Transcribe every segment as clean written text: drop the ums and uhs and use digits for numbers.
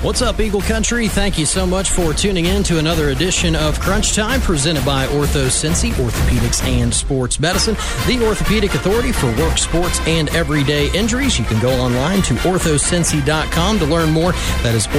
What's up, Eagle Country? Thank you so much for tuning in to another edition of Crunch Time, presented by OrthoCincy, Orthopedics and Sports Medicine, the orthopedic authority for work, sports, and everyday injuries. You can go online to orthocincy.com to learn more. That is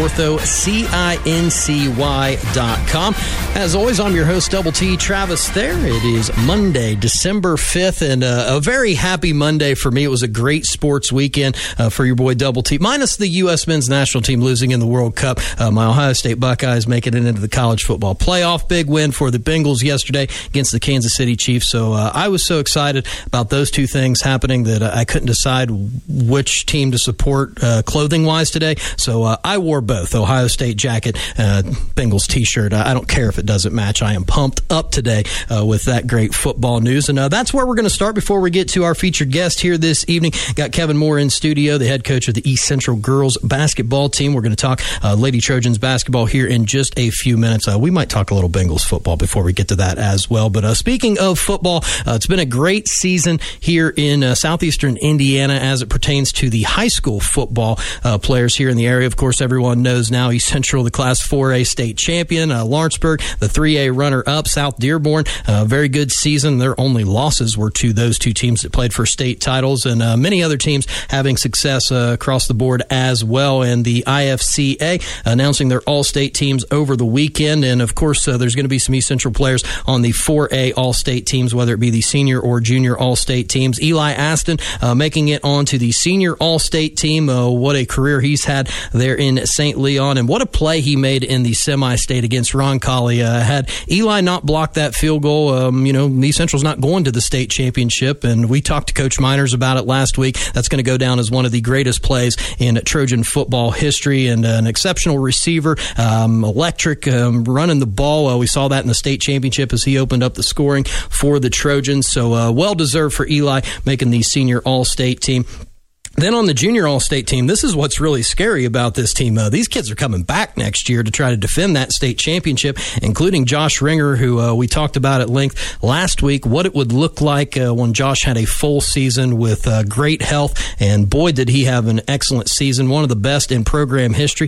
orthocincy.com. As always, I'm your host, Double T, Travis there. It is Monday, December 5th, and a very happy Monday for me. It was a great sports weekend for your boy, Double T, minus the U.S. men's national team losing in the World Cup. My Ohio State Buckeyes making it into the college football playoff. Big win for the Bengals yesterday against the Kansas City Chiefs. So I was so excited about those two things happening that I couldn't decide which team to support clothing-wise today. So I wore both, Ohio State jacket, Bengals T-shirt. I don't care if it doesn't match. I am pumped up today with that great football news. And that's where we're going to start before we get to our featured guest here this evening. Got Kevin Moore in studio, the head coach of the East Central girls basketball team. We're going to talk Lady Trojans basketball here in just a few minutes. We might talk a little Bengals football before we get to that as well. But speaking of football, it's been a great season here in southeastern Indiana as it pertains to the high school football players here in the area. Of course, everyone knows now East Central, the Class 4A state champion, Lawrenceburg, the 3A runner-up, South Dearborn. Very good season. Their only losses were to those two teams that played for state titles, and many other teams having success across the board as well. And the IFCA announcing their all-state teams over the weekend. And, of course, there's going to be some East Central players on the 4A all-state teams, whether it be the senior or junior all-state teams. Eli Aston making it onto the senior all-state team. What a career he's had there in St. Leon, and what a play he made in the semi-state against Roncalli. Had Eli not blocked that field goal, East Central's not going to the state championship, and we talked to Coach Miners about it last week. That's going to go down as one of the greatest plays in Trojan football history, and an exceptional receiver, electric, running the ball. We saw that in the state championship as he opened up the scoring for the Trojans. So well-deserved for Eli making the senior all-state team. Then on the junior all-state team, this is what's really scary about this team. These kids are coming back next year to try to defend that state championship, including Josh Ringer, who we talked about at length last week, what it would look like when Josh had a full season with great health. And boy, did he have an excellent season, one of the best in program history.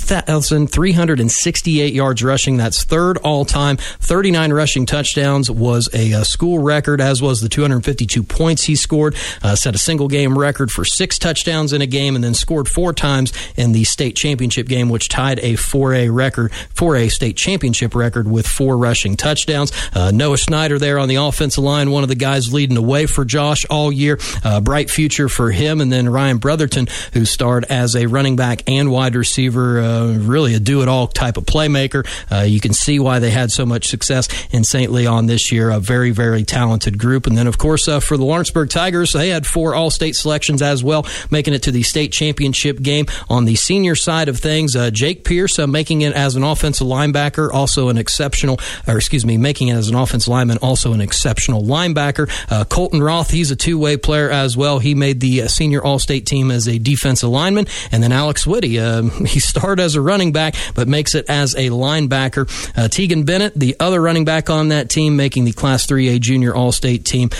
2,368 yards rushing. That's third all-time. 39 rushing touchdowns was a school record, as was the 252 points he scored. Set a single-game record for 6 touchdowns in a game, and then scored 4 times in the state championship game, which tied a 4A state championship record with 4 rushing touchdowns. Noah Schneider there on the offensive line, one of the guys leading the way for Josh all year. Bright future for him. And then Ryan Brotherton, who starred as a running back and wide receiver, really a do-it-all type of playmaker. You can see why they had so much success in St. Leon this year. A very, very talented group. And then, of course, for the Lawrenceburg Tigers, they had 4 all-state selections as well, making it to the state championship game. On the senior side of things, Jake Pierce making it as an offensive linebacker, making it as an offensive lineman, also an exceptional linebacker. Colton Roth, he's a two-way player as well. He made the senior all-state team as a defensive lineman. And then Alex Whitty, he started as a running back, but makes it as a linebacker. Tegan Bennett, the other running back on that team, making the Class 3A junior all-state team.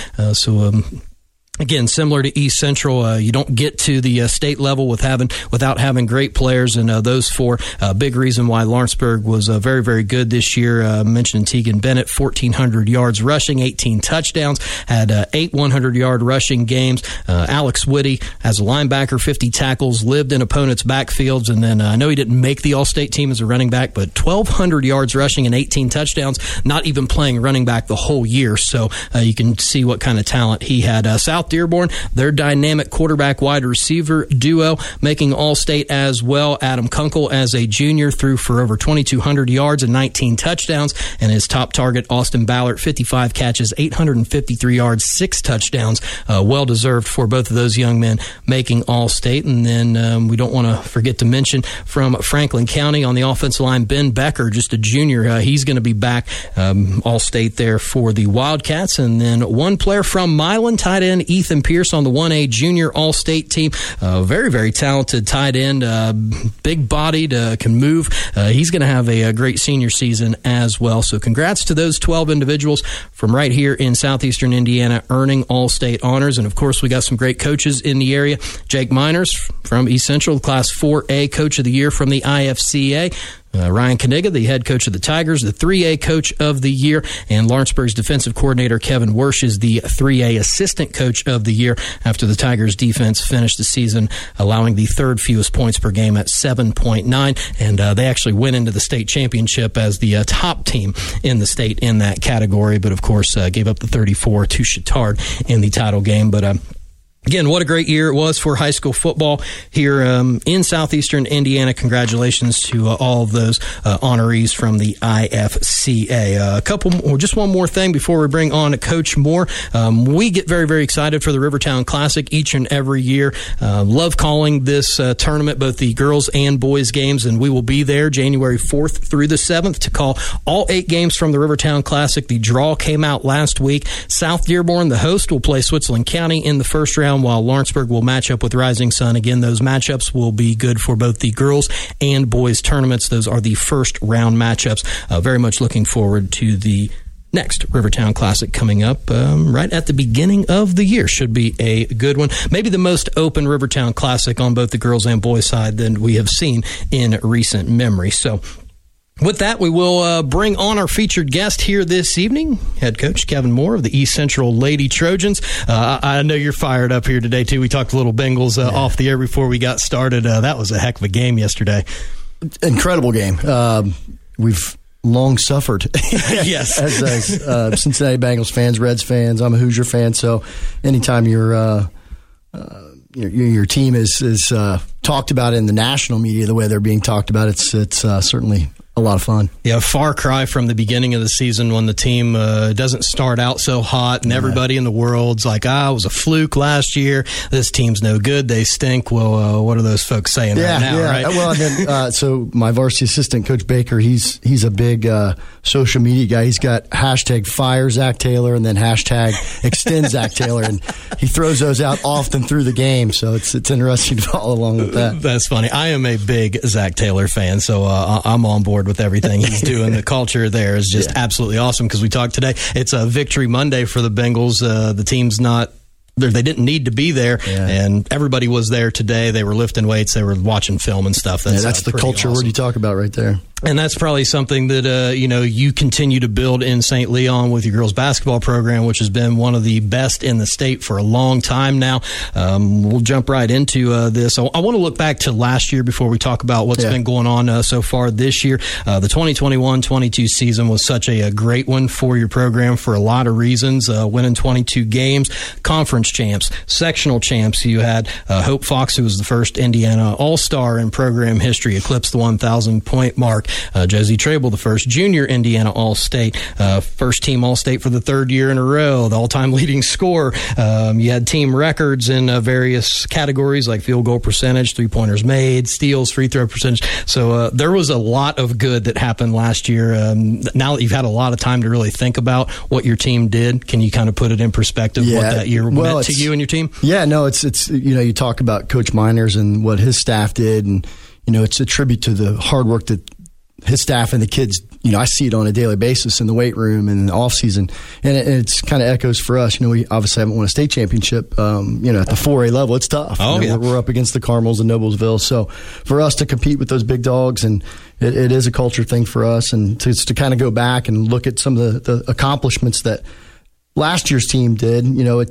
Again, similar to East Central, you don't get to the state level without having great players, and those 4, big reason why Lawrenceburg was very, very good this year. Mentioned Tegan Bennett, 1,400 yards rushing, 18 touchdowns, had 8 100-yard rushing games. Alex Whitty, as a linebacker, 50 tackles, lived in opponents' backfields, and then I know he didn't make the all-state team as a running back, but 1,200 yards rushing and 18 touchdowns, not even playing running back the whole year. So you can see what kind of talent he had. South Dearborn, their dynamic quarterback wide receiver duo, making all-state as well. Adam Kunkel, as a junior, threw for over 2,200 yards and 19 touchdowns, and his top target, Austin Ballard, 55 catches, 853 yards, 6 touchdowns. Well-deserved for both of those young men making all-state. And then we don't want to forget to mention from Franklin County on the offensive line, Ben Becker, just a junior. He's going to be back all-state there for the Wildcats. And then one player from Milan, tight end Ethan Pierce on the 1A junior all-state team. Very, very talented tight end, big-bodied, can move. He's going to have a great senior season as well. So congrats to those 12 individuals from right here in southeastern Indiana earning all-state honors. And, of course, we got some great coaches in the area. Jake Miners from East Central, Class 4A Coach of the Year from the IFCA. Ryan Kaniga, the head coach of the Tigers, the 3A Coach of the Year, and Lawrenceburg's defensive coordinator Kevin Wersch is the 3A Assistant Coach of the Year after the Tigers defense finished the season allowing the third fewest points per game at 7.9, and they actually went into the state championship as the top team in the state in that category, but of course gave up the 34 to Chittard in the title game. But again, what a great year it was for high school football here in southeastern Indiana. Congratulations to all of those honorees from the IFCA. Just one more thing before we bring on Coach Moore. We get very, very excited for the Rivertown Classic each and every year. Love calling this tournament, both the girls and boys games, and we will be there January 4th through the 7th to call all 8 games from the Rivertown Classic. The draw came out last week. South Dearborn, the host, will play Switzerland County in the first round, while Lawrenceburg will match up with Rising Sun. Again, those matchups will be good for both the girls and boys tournaments. Those are the first round matchups. Very much looking forward to the next Rivertown Classic coming up right at the beginning of the year. Should be a good one. Maybe the most open Rivertown Classic on both the girls and boys side than we have seen in recent memory. So with that, we will bring on our featured guest here this evening, head coach Kevin Moore of the East Central Lady Trojans. I know you're fired up here today, too. We talked a little Bengals off the air before we got started. That was a heck of a game yesterday. Incredible game. We've long suffered yes. as Cincinnati Bengals fans, Reds fans. I'm a Hoosier fan, so anytime your team is talked about in the national media the way they're being talked about, it's certainly a lot of fun. Yeah, far cry from the beginning of the season when the team doesn't start out so hot and everybody in the world's like, it was a fluke last year. This team's no good. They stink. Well, what are those folks saying right now, right? Well, and then, so my varsity assistant, Coach Baker, he's a big social media guy. He's got hashtag fire Zach Taylor and then hashtag extend Zach Taylor, and he throws those out often through the game. So it's interesting to follow along with that. That's funny. I am a big Zach Taylor fan, so I'm on board with everything he's doing. The culture there is just absolutely awesome because we talked today. It's a Victory Monday for the Bengals. The team's not they didn't need to be there, and everybody was there today. They were lifting weights. They were watching film and stuff. That's the culture awesome. Word you talk about right there. And that's probably something that, you continue to build in St. Leon with your girls basketball program, which has been one of the best in the state for a long time now. We'll jump right into this. I want to look back to last year before we talk about what's been going on so far this year. The 2021-22 season was such a great one for your program for a lot of reasons. Winning 22 games, conference champs, sectional champs. You had Hope Fox, who was the first Indiana All-Star in program history, eclipsed the 1,000-point mark. Josie Trable, the first junior Indiana All-State, first team All-State for the third year in a row, the all-time leading scorer. You had team records in various categories like field goal percentage, three-pointers made, steals, free throw percentage. So there was a lot of good that happened last year. Now that you've had a lot of time to really think about what your team did, can you kind of put it in perspective what that year meant to you and your team? Yeah, no, it's you talk about Coach Miners and what his staff did, and it's a tribute to the hard work that his staff and the kids, I see it on a daily basis in the weight room and in the off season, and it's kind of echoes for us. We obviously haven't won a state championship. At the 4A level, it's tough. We're up against the Carmels and Noblesville, so for us to compete with those big dogs, and it is a culture thing for us, and to kind of go back and look at some of the accomplishments that last year's team did.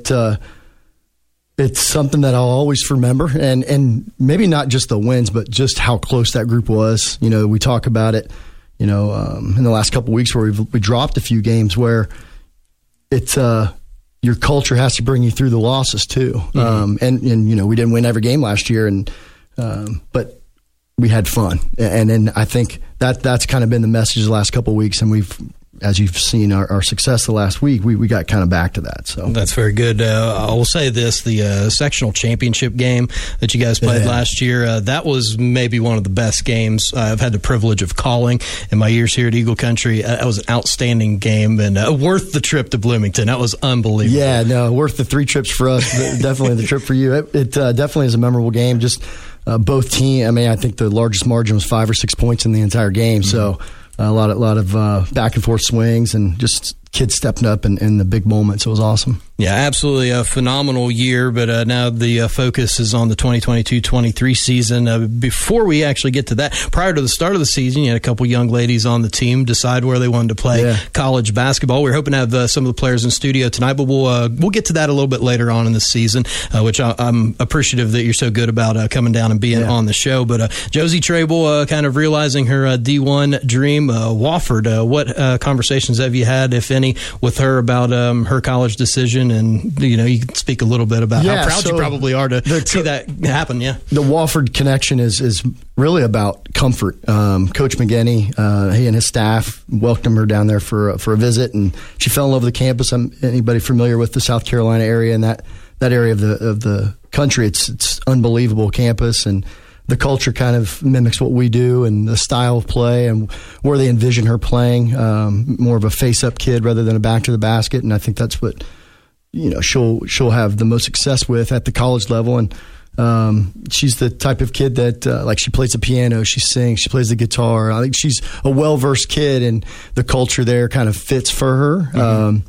It's something that I'll always remember, and maybe not just the wins, but just how close that group was. We talk about it, in the last couple of weeks where we dropped a few games where it's your culture has to bring you through the losses too. Mm-hmm. And we didn't win every game last year, but we had fun, and I think that's kind of been the message the last couple of weeks, and we've as you've seen our success the last week, we got kind of back to that. So that's very good. I will say this: the sectional championship game that you guys played last year, that was maybe one of the best games I've had the privilege of calling in my years here at Eagle Country. That was an outstanding game and worth the trip to Bloomington. That was unbelievable. Yeah, no, worth the 3 trips for us. Definitely the trip for you. It definitely is a memorable game. Just both teams. I mean, I think the largest margin was 5 or 6 points in the entire game. So a lot of back and forth swings and just kids stepping up in the big moments. It was awesome. Yeah, absolutely a phenomenal year, but now the focus is on the 2022-23 season. Before we actually get to that, prior to the start of the season, you had a couple young ladies on the team decide where they wanted to play college basketball. We were hoping to have some of the players in studio tonight, but we'll get to that a little bit later on in the season, which I'm appreciative that you're so good about coming down and being on the show. But Josie Trable kind of realizing her D1 dream. Wofford, what conversations have you had, if any, with her about her college decision? And, you can speak a little bit about how proud you probably are to see that happen. Yeah. The Wofford connection is really about comfort. Coach McGinney, he and his staff welcomed her down there for a visit, and she fell in love with the campus. Anybody familiar with the South Carolina area and that area of the country, it's unbelievable campus, and the culture kind of mimics what we do and the style of play and where they envision her playing, more of a face-up kid rather than a back to the basket. And I think that's what she'll have the most success with at the college level. And she's the type of kid that she plays the piano, she sings, she plays the guitar. I think she's a well-versed kid, and the culture there kind of fits for her.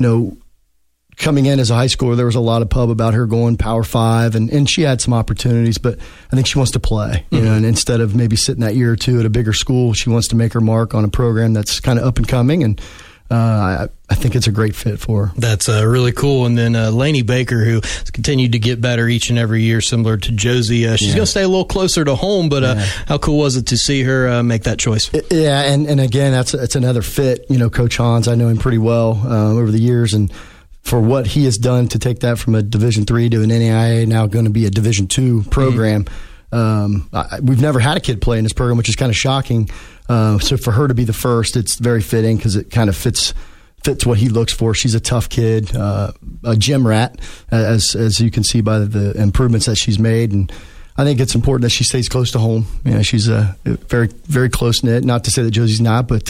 Coming in as a high schooler, there was a lot of pub about her going Power 5, and she had some opportunities, but I think she wants to play. And instead of maybe sitting that year or two at a bigger school, she wants to make her mark on a program that's kind of up and coming, and I think it's a great fit for her. That's really cool. And then Lainey Baker, who has continued to get better each and every year, similar to Josie. She's going to stay a little closer to home, but how cool was it to see her make that choice? Yeah, and again, it's another fit. Coach Hans, I know him pretty well over the years, and for what he has done to take that from a Division III to an NAIA, now going to be a Division II program. We've never had a kid play in this program, which is kind of shocking. So for her to be the first, it's very fitting because it kind of fits what he looks for. She's a tough kid, a gym rat, as you can see by the improvements that she's made. And I think it's important that she stays close to home. She's a very, very close-knit. Not to say that Josie's not, but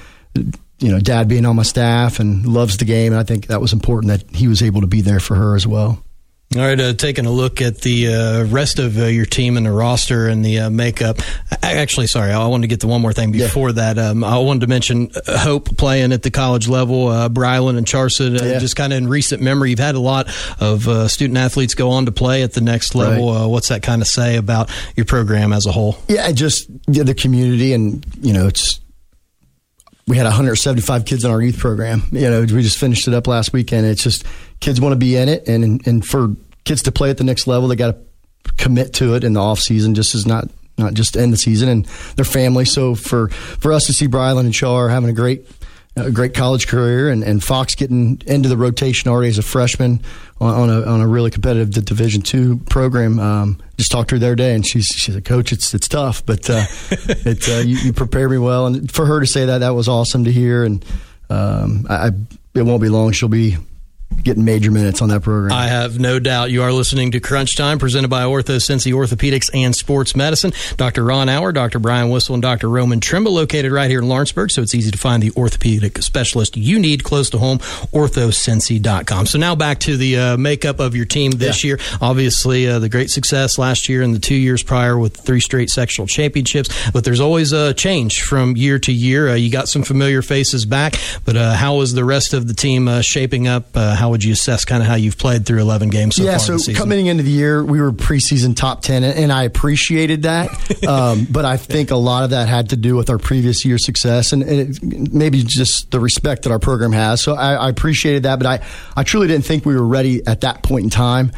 Dad being on my staff and loves the game, and I think that was important that he was able to be there for her as well. All right, taking a look at the rest of your team and the roster and the makeup. Actually, sorry, I wanted to get to one more thing before that. I wanted to mention Hope playing at the college level, Brylan and Charson. Just kind of in recent memory, you've had a lot of student athletes go on to play at the next level. Right. What's that kind of say about your program as a whole? Yeah, just the community, and we had 175 kids in our youth program. We just finished it up last weekend. It's just kids want to be in it, and for kids to play at the next level, they got to commit to it in the off season, just as not just end the season, and their family. So for us to see Brylan and Char having a great college career, and Fox getting into the rotation already as a freshman on a really competitive Division II program. Just talked to her the other day, and she said, "Coach, it's tough, but you prepare me well." And for her to say that was awesome to hear. And it won't be long; she'll be getting major minutes on that program. I have no doubt. You are listening to Crunch Time, presented by OrthoCincy Orthopedics and Sports Medicine. Dr. Ron Auer, Dr. Brian Whistle, and Dr. Roman Trimble, located right here in Lawrenceburg, so it's easy to find the orthopedic specialist you need close to home, orthocincy.com. So now back to the makeup of your team this year. Obviously, the great success last year and the 2 years prior with 3 straight sectional championships, but there's always a change from year to year. You got some familiar faces back, but how is the rest of the team shaping up? How would you assess kind of how you've played through 11 games so far so this season? Coming into the year, we were preseason top 10, and I appreciated that. But I think a lot of that had to do with our previous year's success and maybe just the respect that our program has. So I appreciated that, but I truly didn't think we were ready at that point in time.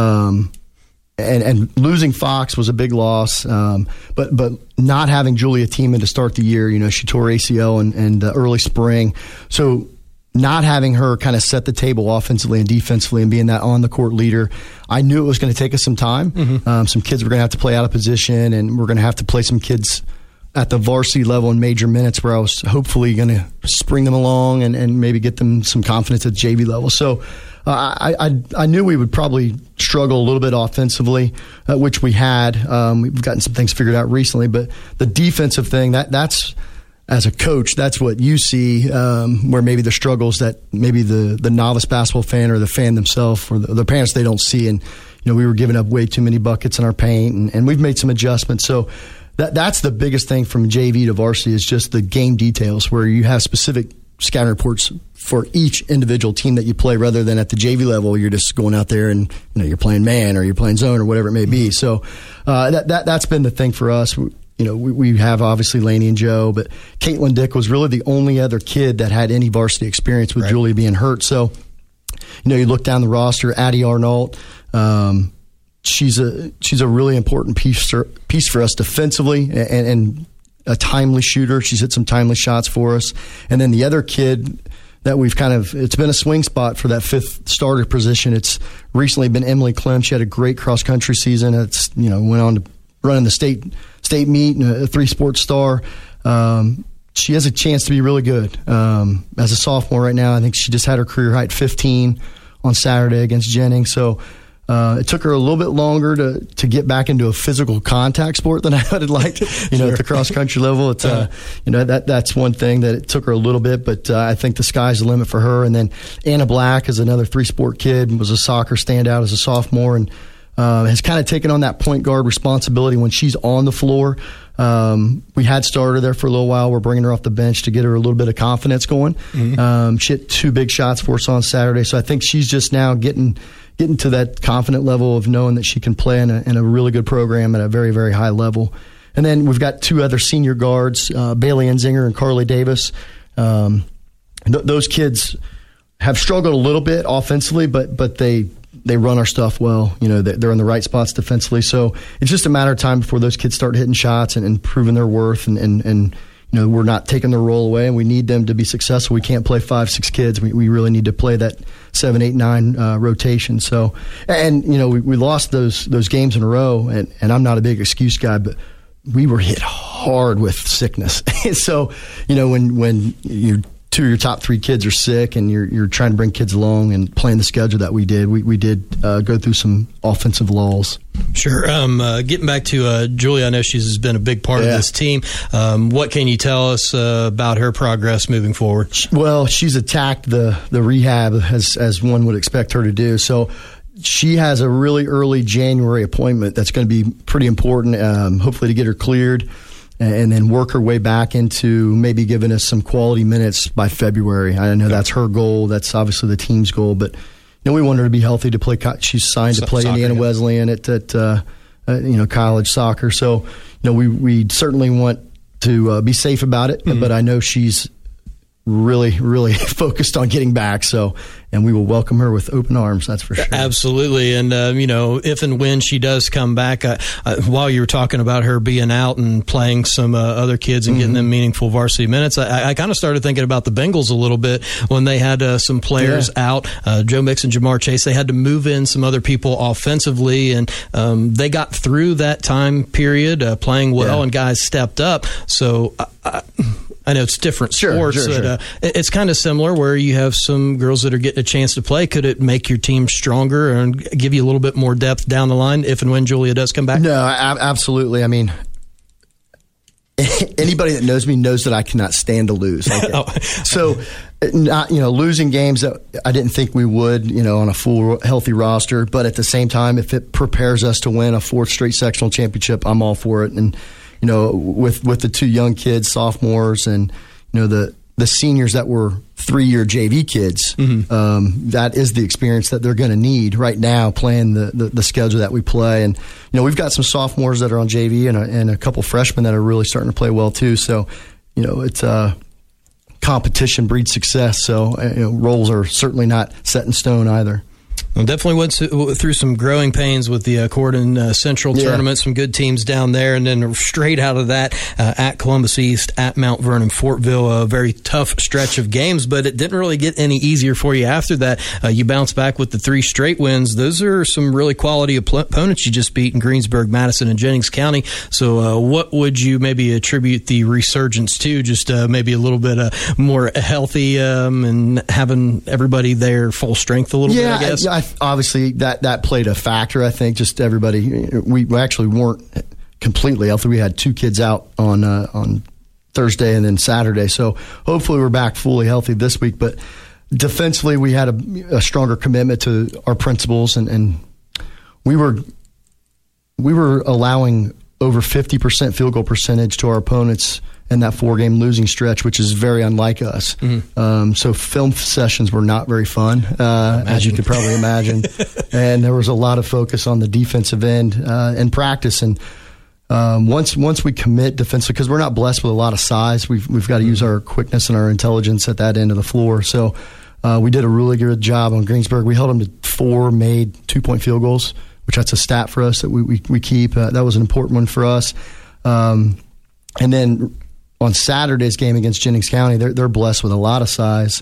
And losing Fox was a big loss. But not having Julia Tiemann to start the year, she tore ACL in the early spring. So not having her kind of set the table offensively and defensively and being that on-the-court leader, I knew it was going to take us some time. Some kids were going to have to play out of position, and we're going to have to play some kids at the varsity level in major minutes where I was hopefully going to spring them along and maybe get them some confidence at the JV level. So I knew we would probably struggle a little bit offensively, which we had. We've gotten some things figured out recently, but the defensive thing, that's as a coach, that's what you see, where maybe the struggles that maybe the novice basketball fan or the fan themselves or the parents, they don't see. And, we were giving up way too many buckets in our paint, and we've made some adjustments. So that's the biggest thing from JV to varsity is just the game details where you have specific scouting reports for each individual team that you play rather than at the JV level, you're just going out there and, you're playing man or you're playing zone or whatever it may be. So that's been the thing for us. We have obviously Laney and Joe, but Caitlin Dick was really the only other kid that had any varsity experience with Julia being hurt. So, you look down the roster, Addie Arnault, she's a really important piece for us defensively and a timely shooter. She's hit some timely shots for us. And then the other kid that we've it's been a swing spot for that fifth starter position. It's recently been Emily Clem. She had a great cross country season. It's, went on to run in the state meet and a 3-sport star. She has a chance to be really good. As a sophomore right now, I think she just had her career high at 15 on Saturday against Jennings. So it took her a little bit longer to get back into a physical contact sport than I would have liked. At the cross country level, it's that's one thing that it took her a little bit, but I think the sky's the limit for her. And then Anna Black is another 3-sport kid, was a soccer standout as a sophomore, and has kind of taken on that point guard responsibility when she's on the floor. We had started her there for a little while. We're bringing her off the bench to get her a little bit of confidence going. Mm-hmm. She hit 2 big shots for us on Saturday, so I think she's just now getting to that confident level of knowing that she can play in a really good program at a very, very high level. And then we've got 2 other senior guards, Bailey Enzinger and Carly Davis. Those kids have struggled a little bit offensively, but they run our stuff well. They're in the right spots defensively. So it's just a matter of time before those kids start hitting shots and proving their worth. And we're not taking their role away, and we need them to be successful. We can't play 5-6 kids. We really need to play that 7, 8, 9 rotation. So, and we lost those games in a row, and I'm not a big excuse guy, but we were hit hard with sickness. So, when you 2 of your top 3 kids are sick and you're trying to bring kids along and playing the schedule that we did go through some offensive lulls. Sure. Getting back to Julia, I know she's been a big part of this team. What can you tell us about her progress moving forward? Well, she's attacked the rehab as one would expect her to do. So she has a really early January appointment that's going to be pretty important, hopefully to get her cleared, and then work her way back into maybe giving us some quality minutes by February. I know that's her goal. That's obviously the team's goal, but we want her to be healthy to play. She's signed to play Indiana Wesleyan at college soccer. So we certainly want to be safe about it, but I know she's really, really focused on getting back. So, and we will welcome her with open arms. That's for sure. Absolutely. And, if and when she does come back, while you were talking about her being out and playing some other kids and getting them meaningful varsity minutes, I kind of started thinking about the Bengals a little bit when they had some players out, Joe Mixon, Jamar Chase. They had to move in some other people offensively, and they got through that time period playing well, and guys stepped up. So I know it's different sports, but it's kind of similar where you have some girls that are getting a chance to play. Could it make your team stronger and give you a little bit more depth down the line if and when Julia does come back? No, absolutely. I mean, anybody that knows me knows that I cannot stand to lose. So, losing games that I didn't think we would, on a full healthy roster, but at the same time, if it prepares us to win a 4th straight sectional championship, I'm all for it. And with the 2 young kids, sophomores, and the seniors that were 3-year JV kids, that is the experience that they're going to need right now playing the schedule that we play. And we've got some sophomores that are on JV and a couple freshmen that are really starting to play well too. So it's competition breeds success. So roles are certainly not set in stone either. Well, definitely went through some growing pains with the Corydon Central tournament, some good teams down there, and then straight out of that at Columbus East, at Mount Vernon, Fortville, a very tough stretch of games, but it didn't really get any easier for you after that. You bounced back with the 3 straight wins. Those are some really quality opponents you just beat in Greensburg, Madison, and Jennings County. So what would you maybe attribute the resurgence to? Just maybe a little bit more healthy and having everybody there full strength a little bit, I guess? Yeah, obviously that played a factor. I think just everybody, we actually weren't completely healthy. We had 2 kids out on Thursday and then Saturday, so hopefully we're back fully healthy this week. But defensively, we had a stronger commitment to our principles, and we were allowing over 50% field goal percentage to our opponents in that 4-game losing stretch, which is very unlike us. Mm-hmm. So film sessions were not very fun, as you could probably imagine. And there was a lot of focus on the defensive end in practice. And once we commit defensively, because we're not blessed with a lot of size, we've got to use our quickness and our intelligence at that end of the floor. So we did a really good job on Greensburg. We held them to 4 made 2-point field goals, which that's a stat for us that we keep. That was an important one for us. And then on Saturday's game against Jennings County, they're blessed with a lot of size.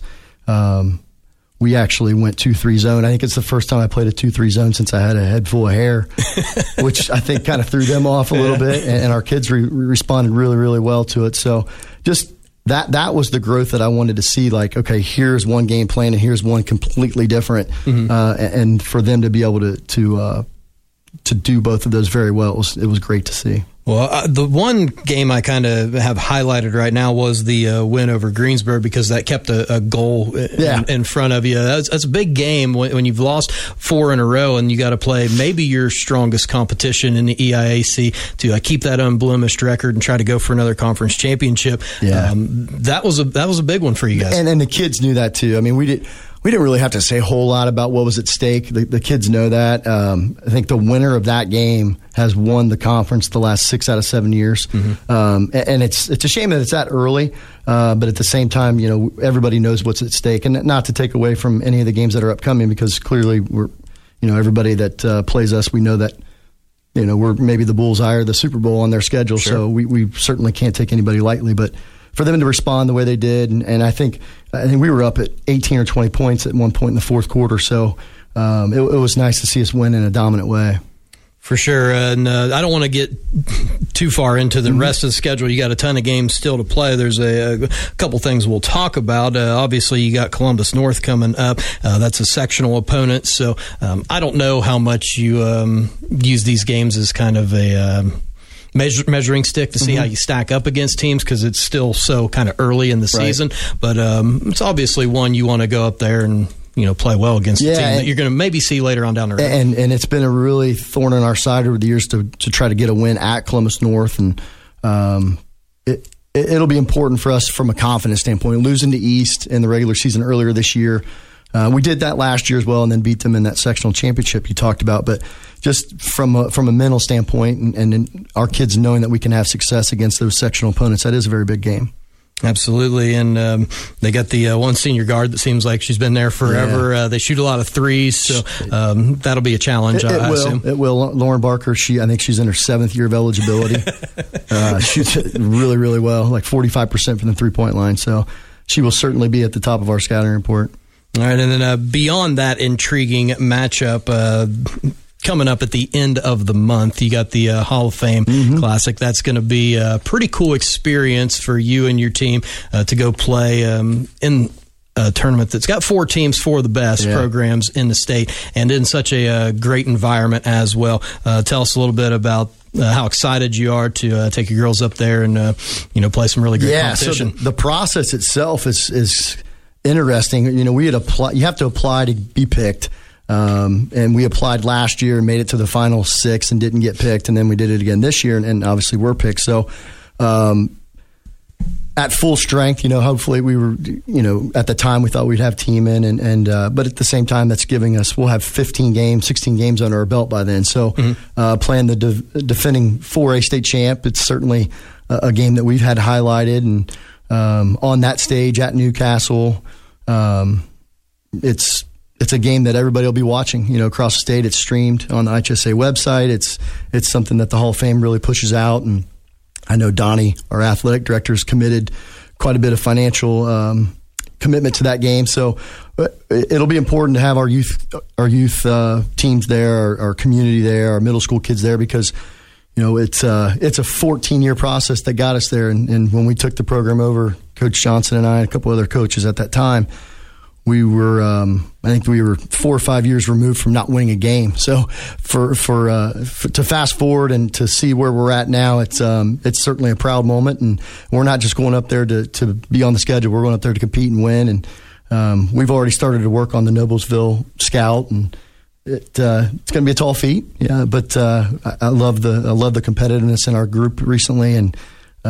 We actually went 2-3 zone. I think it's the first time I played a 2-3 zone since I had a head full of hair, which I think kind of threw them off a little bit. And our kids responded really, really well to it. So just that was the growth that I wanted to see. Like, okay, here's one game plan and here's one completely different. Mm-hmm. And for them to be able to do both of those very well, it was great to see. Well, the one game I kind of have highlighted right now was the win over Greensburg, because that kept a goal in front of you. That's a big game when you've lost 4 in a row and you got to play maybe your strongest competition in the EIAC to keep that unblemished record and try to go for another conference championship. Yeah. That was a big one for you guys. And the kids knew that too. I mean, we didn't really have to say a whole lot about what was at stake. The kids know that. I think the winner of that game has won the conference the last 6 out of 7 years. Mm-hmm. And it's a shame that it's that early, but at the same time, everybody knows what's at stake. And not to take away from any of the games that are upcoming, because clearly we're, everybody that plays us, we know that, we're maybe the bullseye or the Super Bowl on their schedule. Sure. So we certainly can't take anybody lightly, but for them to respond the way they did, and I think we were up at 18 or 20 points at one point in the fourth quarter, so it was nice to see us win in a dominant way. For sure, and I don't want to get too far into the rest of the schedule. You got a ton of games still to play. There's a couple things we'll talk about. Obviously, you got Columbus North coming up. That's a sectional opponent, so I don't know how much you use these games as kind of a measuring stick to see how you stack up against teams, because it's still so kind of early in the season. But it's obviously one you want to go up there and play well against a team that you're going to maybe see later on down the road. And it's been a really thorn in our side over the years to try to get a win at Columbus North, and it'll be important for us from a confidence standpoint. Losing to East in the regular season earlier this year, we did that last year as well, and then beat them in that sectional championship you talked about. But just from a mental standpoint, and our kids knowing that we can have success against those sectional opponents, that is a very big game. Absolutely, and they got the one senior guard that seems like she's been there forever. Yeah. They shoot a lot of threes, so that'll be a challenge. I assume it will. Lauren Barker, I think she's in her 7th year of eligibility. Shoots really, really well, like 45% from the 3-point line. So she will certainly be at the top of our scouting report. All right, and then beyond that intriguing matchup, coming up at the end of the month, you got the Hall of Fame Classic. That's going to be a pretty cool experience for you and your team to go play in a tournament that's got 4 teams, 4 of the best programs in the state, and in such a great environment as well. Tell us a little bit about how excited you are to take your girls up there and play some really great competition. So the process itself is interesting. We had you have to apply to be picked. And we applied last year and made it to the final 6 and didn't get picked. And then we did it again this year and obviously we're picked. So, at full strength, hopefully we were, at the time we thought we'd have team in but at the same time that's giving us, we'll have 16 games under our belt by then. So, playing the defending 4A state champ, it's certainly a game that we've had highlighted, and, on that stage at Newcastle, it's it's a game that everybody will be watching, across the state. It's streamed on the IHSA website. It's something that the Hall of Fame really pushes out. And I know Donnie, our athletic director, has committed quite a bit of financial commitment to that game. So it'll be important to have our youth teams there, our community there, our middle school kids there, because it's a 14-year process that got us there. And when we took the program over, Coach Johnson and I and a couple other coaches at that time, we were, I think we were 4 or 5 years removed from not winning a game. So to fast forward and to see where we're at now, it's certainly a proud moment. And we're not just going up there to be on the schedule. We're going up there to compete and win. And we've already started to work on the Noblesville Scout, and it's going to be a tall feat. Yeah, but I love the competitiveness in our group recently, and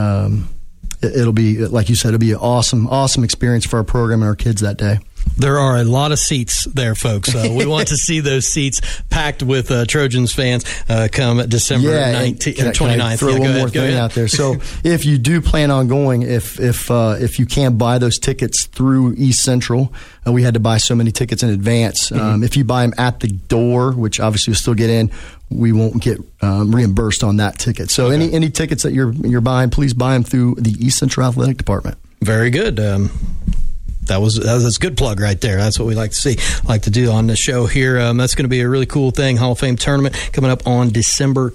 it'll be, like you said, it'll be an awesome experience for our program and our kids that day. There are a lot of seats there, folks. We want to see those seats packed with Trojans fans come December 29th. Can I throw one more thing out there? So if you do plan on going, if you can't buy those tickets through East Central, we had to buy so many tickets in advance. If you buy them at the door, which obviously you'll still get in, we won't get reimbursed on that ticket. So any tickets that you're buying, please buy them through the East Central Athletic Department. Very good. That's a good plug right there. That's what we like to see, like to do on the show here. That's going to be a really cool thing. Hall of Fame tournament coming up on December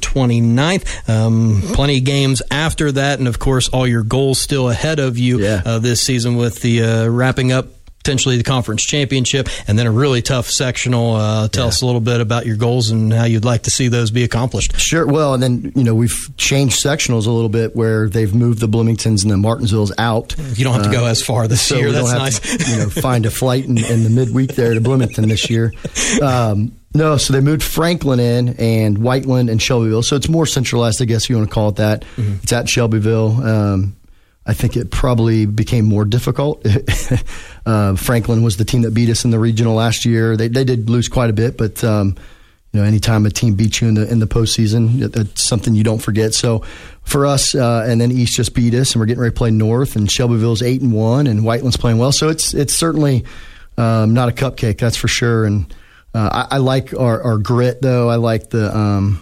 29th. Plenty of games after that, and of course, all your goals still ahead of you this season with the wrapping up potentially the conference championship, and then a really tough sectional. Tell us a little bit about your goals and how you'd like to see those be accomplished. Sure. Well, and then, we've changed sectionals a little bit where they've moved the Bloomingtons and the Martinsvilles out. You don't have to go as far this year. That's nice. To, find a flight in the midweek there to Bloomington this year. No, so they moved Franklin in and Whiteland and Shelbyville. So it's more centralized, I guess you want to call it that. It's at Shelbyville. I think it probably became more difficult. Franklin was the team that beat us in the regional last year. They did lose quite a bit, but anytime a team beats you in the postseason, that's something you don't forget. So for us, and then East just beat us, and we're getting ready to play North, and Shelbyville's 8-1, and Whiteland's playing well. So it's certainly not a cupcake, that's for sure. And I like our grit, though. I like the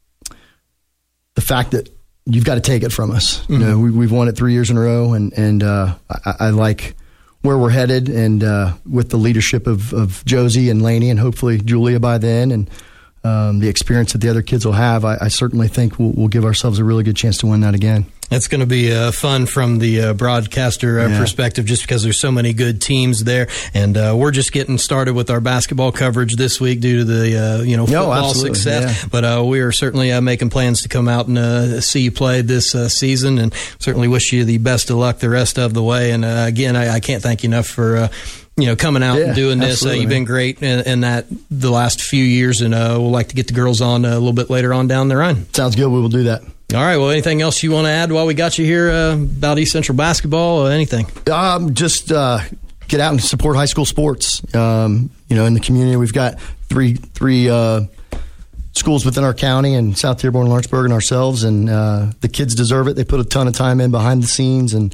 fact that you've got to take it from us. We've won it 3 years in a row, and I like where we're headed, and with the leadership of Josie and Laney and hopefully Julia by then, and the experience that the other kids will have, I certainly think we'll give ourselves a really good chance to win that again. It's going to be fun from the broadcaster perspective, just because there's so many good teams there, and we're just getting started with our basketball coverage this week due to the football success. Yeah. But we are certainly making plans to come out and see you play this season, and certainly wish you the best of luck the rest of the way. And again, I can't thank you enough for coming out and doing this. You've been great in that the last few years, and we'll like to get the girls on a little bit later on down the run. Sounds good. We will do that. All right. Well, anything else you want to add while we got you here about East Central basketball or anything? Just get out and support high school sports. In the community, we've got three schools within our county, and South Dearborn, Lawrenceburg, and ourselves, and the kids deserve it. They put a ton of time in behind the scenes, and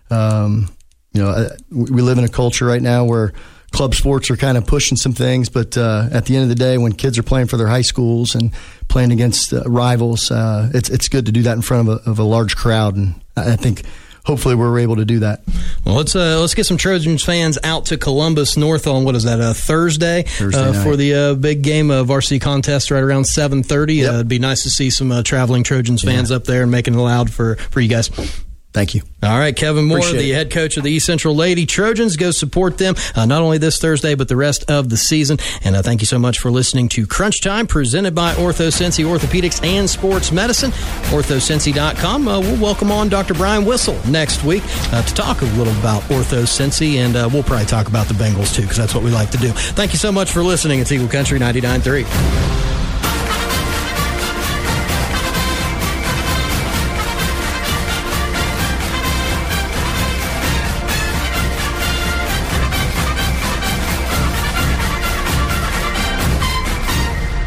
we live in a culture right now where club sports are kind of pushing some things, but at the end of the day, when kids are playing for their high schools and playing against rivals, it's good to do that in front of a large crowd, and I think hopefully we're able to do that. Well, let's get some Trojans fans out to Columbus North on, what is that, Thursday night for the big game of varsity contest right around 7:30. Yep. It'd be nice to see some traveling Trojans fans up there and making it loud for you guys. Thank you. All right, Kevin Moore, the head coach of the East Central Lady Trojans. Go support them, not only this Thursday, but the rest of the season. And thank you so much for listening to Crunch Time, presented by OrthoSensi Orthopedics and Sports Medicine. OrthoSensi.com. We'll welcome on Dr. Brian Whistle next week to talk a little about OrthoSensi, and we'll probably talk about the Bengals, too, because that's what we like to do. Thank you so much for listening. It's Eagle Country 99.3.